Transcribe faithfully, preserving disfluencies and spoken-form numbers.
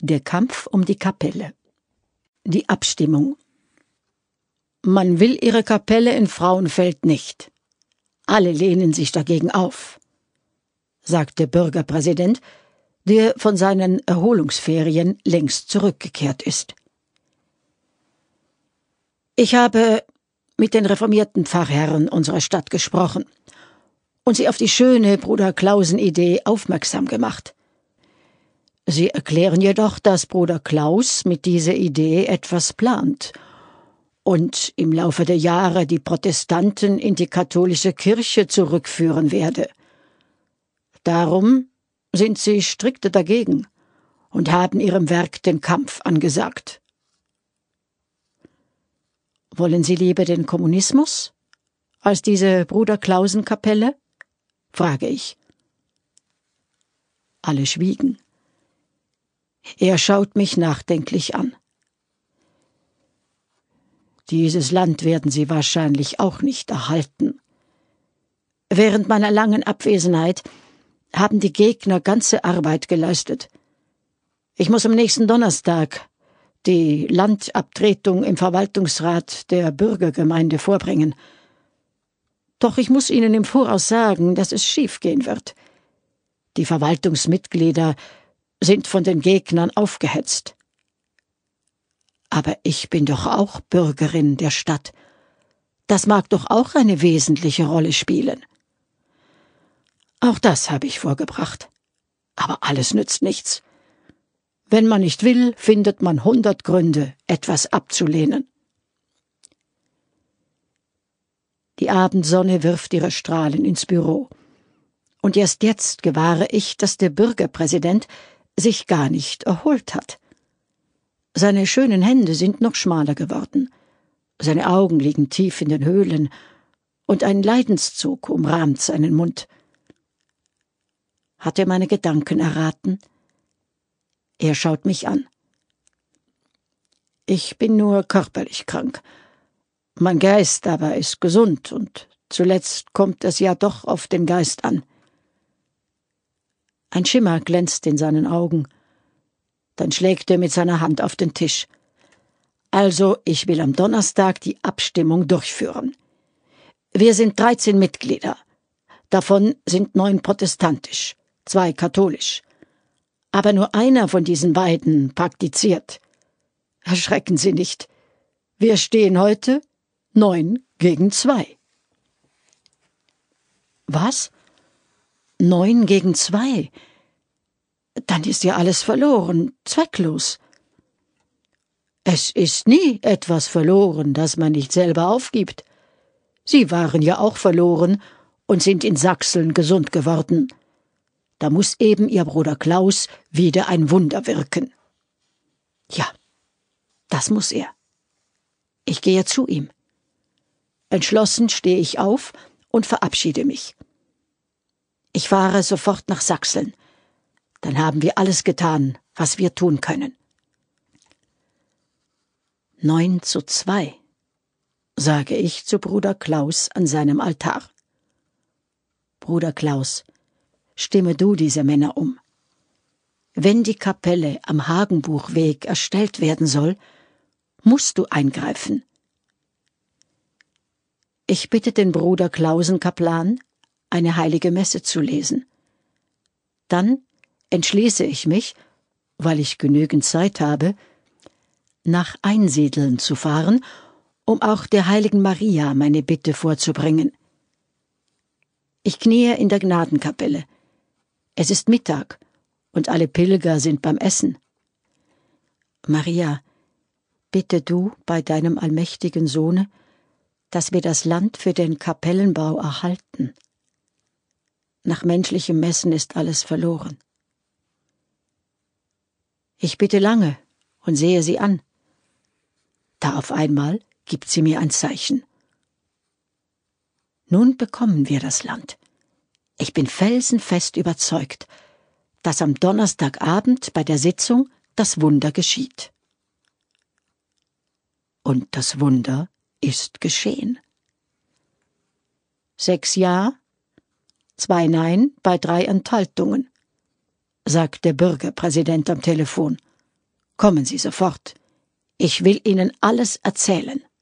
Der Kampf um die Kapelle. Die Abstimmung. Man will ihre Kapelle in Frauenfeld nicht. Alle lehnen sich dagegen auf, sagt der Bürgerpräsident, der von seinen Erholungsferien längst zurückgekehrt ist. Ich habe mit den reformierten Pfarrherren unserer Stadt gesprochen und sie auf die schöne Bruder Klausen-Idee aufmerksam gemacht. Sie erklären jedoch, dass Bruder Klaus mit dieser Idee etwas plant und im Laufe der Jahre die Protestanten in die katholische Kirche zurückführen werde. Darum sind sie strikt dagegen und haben ihrem Werk den Kampf angesagt. Wollen Sie lieber den Kommunismus als diese Bruder-Klausen-Kapelle? Frage ich. Alle schwiegen. Er schaut mich nachdenklich an. Dieses Land werden Sie wahrscheinlich auch nicht erhalten. Während meiner langen Abwesenheit haben die Gegner ganze Arbeit geleistet. Ich muss am nächsten Donnerstag die Landabtretung im Verwaltungsrat der Bürgergemeinde vorbringen. Doch ich muss Ihnen im Voraus sagen, dass es schiefgehen wird. Die Verwaltungsmitglieder sind von den Gegnern aufgehetzt. Aber ich bin doch auch Bürgerin der Stadt. Das mag doch auch eine wesentliche Rolle spielen. Auch das habe ich vorgebracht. Aber alles nützt nichts. Wenn man nicht will, findet man hundert Gründe, etwas abzulehnen. Die Abendsonne wirft ihre Strahlen ins Büro. Und erst jetzt gewahre ich, dass der Bürgerpräsident sich gar nicht erholt hat. Seine schönen Hände sind noch schmaler geworden, seine Augen liegen tief in den Höhlen, und ein Leidenszug umrahmt seinen Mund. Hat er meine Gedanken erraten? Er schaut mich an. Ich bin nur körperlich krank. Mein Geist aber ist gesund, und zuletzt kommt es ja doch auf den Geist an. Ein Schimmer glänzt in seinen Augen. Dann schlägt er mit seiner Hand auf den Tisch. Also, ich will am Donnerstag die Abstimmung durchführen. Wir sind dreizehn Mitglieder. Davon sind neun protestantisch, zwei katholisch. Aber nur einer von diesen beiden praktiziert. Erschrecken Sie nicht. Wir stehen heute neun gegen zwei. Was? Neun gegen zwei? Dann ist ja alles verloren, zwecklos. Es ist nie etwas verloren, das man nicht selber aufgibt. Sie waren ja auch verloren und sind in Sachsen gesund geworden. Da muss eben Ihr Bruder Klaus wieder ein Wunder wirken. Ja, das muss er. Ich gehe zu ihm. Entschlossen stehe ich auf und verabschiede mich. Ich fahre sofort nach Sachsen. Dann haben wir alles getan, was wir tun können. Neun zu zwei, sage ich zu Bruder Klaus an seinem Altar. Bruder Klaus, stimme du diese Männer um. Wenn die Kapelle am Hagenbuchweg erstellt werden soll, musst du eingreifen. Ich bitte den Bruder Klausen-Kaplan, eine heilige Messe zu lesen. Dann entschließe ich mich, weil ich genügend Zeit habe, nach Einsiedeln zu fahren, um auch der heiligen Maria meine Bitte vorzubringen. Ich kniee in der Gnadenkapelle. Es ist Mittag und alle Pilger sind beim Essen. Maria, bitte du bei deinem allmächtigen Sohne, dass wir das Land für den Kapellenbau erhalten. Nach menschlichem Messen ist alles verloren. Ich bitte lange und sehe sie an. Da auf einmal gibt sie mir ein Zeichen. Nun bekommen wir das Land. Ich bin felsenfest überzeugt, dass am Donnerstagabend bei der Sitzung das Wunder geschieht. Und das Wunder ist geschehen. Sechs Ja, zwei Nein bei drei Enthaltungen, sagt der Bürgerpräsident am Telefon. Kommen Sie sofort. Ich will Ihnen alles erzählen.